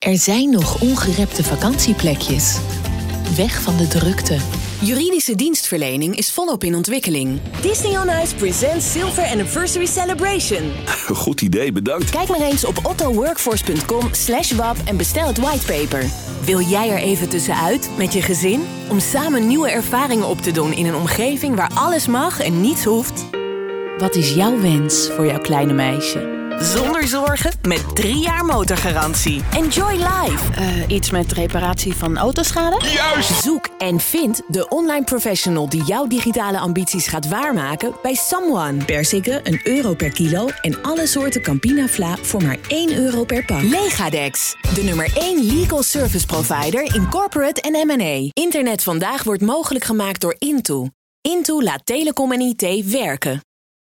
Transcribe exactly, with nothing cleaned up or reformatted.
Er zijn nog ongerepte vakantieplekjes. Weg van de drukte. Juridische dienstverlening is volop in ontwikkeling. Disney on Ice presents Silver Anniversary Celebration. Goed idee, bedankt. Kijk maar eens op ottoworkforce.com slash wap en bestel het whitepaper. Wil jij er even tussenuit met je gezin? Om samen nieuwe ervaringen op te doen in een omgeving waar alles mag en niets hoeft? Wat is jouw wens voor jouw kleine meisje? Zonder zorgen met drie jaar motorgarantie. Enjoy life. Uh, iets met reparatie van autoschade? Juist! Zoek en vind de online professional die jouw digitale ambities gaat waarmaken bij Someone. Perziken een euro per kilo en alle soorten Campina Vla voor maar één euro per pak. Legadex, de nummer één legal service provider in corporate en M en A. Internet vandaag wordt mogelijk gemaakt door Into. Into laat telecom en I T werken.